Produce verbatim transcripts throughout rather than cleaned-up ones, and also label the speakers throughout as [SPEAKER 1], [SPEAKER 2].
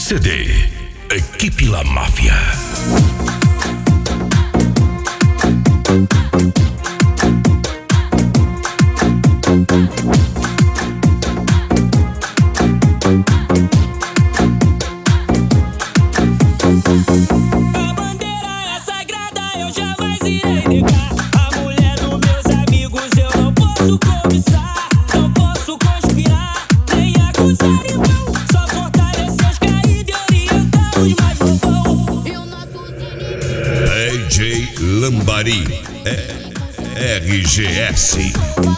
[SPEAKER 1] C D Equipe La Máfia.
[SPEAKER 2] A bandeira é sagrada, eu jamais irei negar. A mulher dos meus amigos eu não posso cobiçar, não posso conspirar, nem acusar irmão. Só fortalecer os caídos e orientar os mais bobão. E o nosso
[SPEAKER 1] D J Lambari é R G S.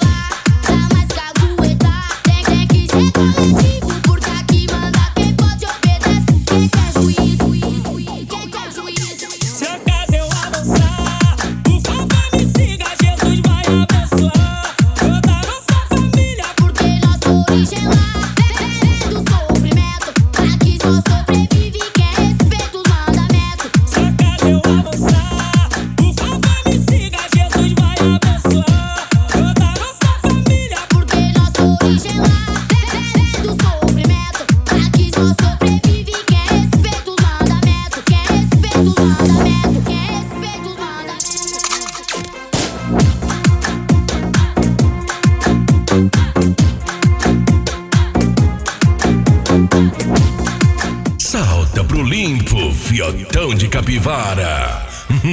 [SPEAKER 1] Salta pro limpo, fiotão de capivara.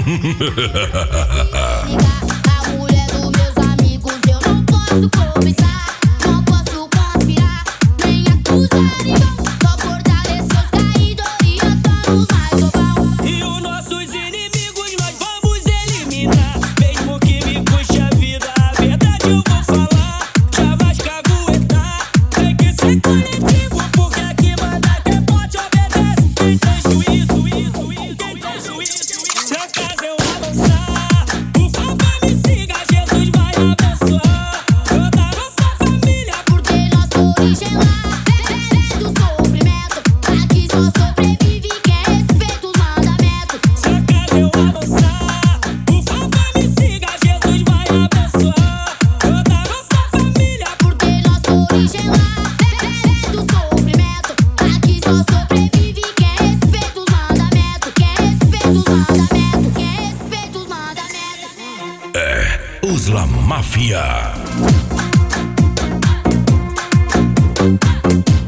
[SPEAKER 3] A mulher dos meus amigos eu não posso cobiçar, não posso conspirar, nem acusar irmão. Só fortalecer os caídos, orientando os mais bobão.
[SPEAKER 2] E os nossos inimigos nós vamos eliminar. Mesmo que me custe a vida, a verdade eu vou falar. Jamais caguetar, tem que ser coletivo, porque aqui manda quem pode obedece. Quem tem juízo, isso, isso, quem tem juízo. Se acaso eu avançar, por favor me siga, Jesus vai abençoar toda a nossa família,
[SPEAKER 3] Porque nossa origem lá é do sofrimento. Aqui só sobrevive quem respeita os mandamentos.
[SPEAKER 2] se acaso eu avançar, por favor me siga, Jesus vai abençoar toda a nossa família.
[SPEAKER 3] Porque nossa origem lá é do sofrimento. Aqui só sobrevive quem respeita os mandamentos. Quem respeita os mandamentos. Quem respeita os mandamentos.
[SPEAKER 1] É os La Máfia.